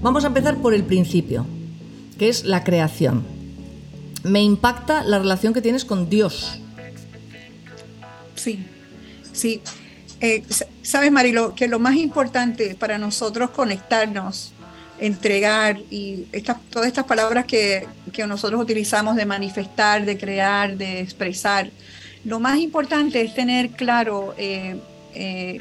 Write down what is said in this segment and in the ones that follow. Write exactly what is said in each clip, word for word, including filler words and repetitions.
Vamos a empezar por el principio, que es la creación. Me impacta la relación que tienes con Dios. Sí, sí. Eh, Sabes, Marilo, que lo más importante para nosotros conectarnos, entregar y estas, todas estas palabras que, que nosotros utilizamos de manifestar, de crear, de expresar, lo más importante es tener claro eh, eh,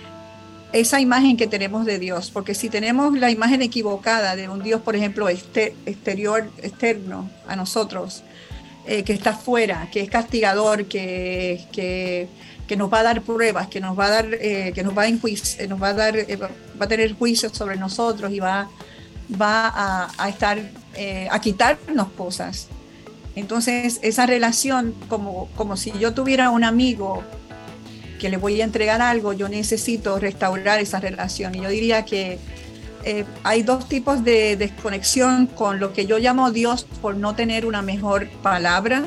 esa imagen que tenemos de Dios, porque si tenemos la imagen equivocada de un Dios, por ejemplo, este, exterior, externo a nosotros, eh, que está fuera, que es castigador, que, que, que nos va a dar pruebas, que nos va a dar, eh, que nos va a, enjuici- nos va a dar, eh, va a tener juicios sobre nosotros y va, va a, a estar, eh, a quitarnos cosas. Entonces, esa relación, como, como si yo tuviera un amigo que le voy a entregar algo, yo necesito restaurar esa relación. Y yo diría que eh, hay dos tipos de desconexión con lo que yo llamo Dios por no tener una mejor palabra,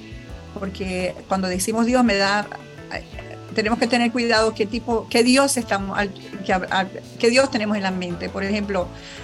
porque cuando decimos Dios me da, tenemos que tener cuidado qué tipo, qué Dios estamos, qué, qué Dios tenemos en la mente. Por ejemplo,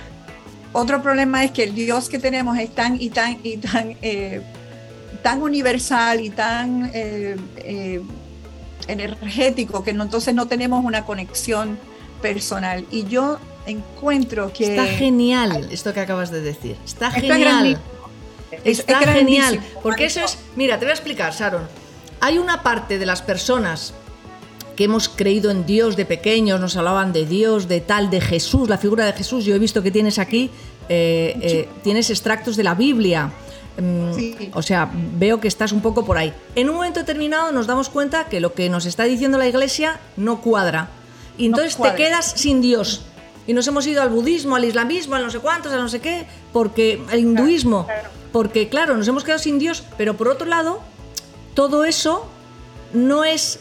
otro problema es que el Dios que tenemos es tan y tan y tan eh, tan universal y tan eh, eh, energético que no, entonces no tenemos una conexión personal. Y yo encuentro que... Está genial esto que acabas de decir. Está, está genial. Es, está es genial. Porque eso es... Mira, te voy a explicar, Sharon. Hay una parte de las personas que hemos creído en Dios de pequeños, nos hablaban de Dios, de tal, de Jesús, la figura de Jesús. Yo he visto que tienes aquí, eh, eh, tienes extractos de la Biblia. Sí. O sea, veo que estás un poco por ahí. En un momento determinado nos damos cuenta que lo que nos está diciendo la Iglesia no cuadra. Y entonces no cuadra. Te quedas sin Dios. Y nos hemos ido al budismo, al islamismo, al no sé cuántos, al no sé qué, porque al hinduismo. Claro, claro. Porque, claro, nos hemos quedado sin Dios. Pero por otro lado, todo eso no es...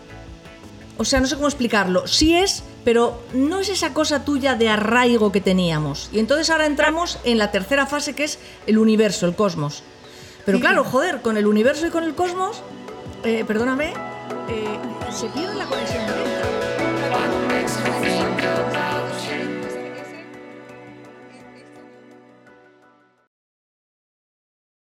O sea, no sé cómo explicarlo. Sí es... pero no es esa cosa tuya de arraigo que teníamos. Y entonces ahora entramos en la tercera fase, que es el universo, el cosmos. Pero claro, joder, con el universo y con el cosmos, eh, perdóname, eh, se pierde la conexión directa.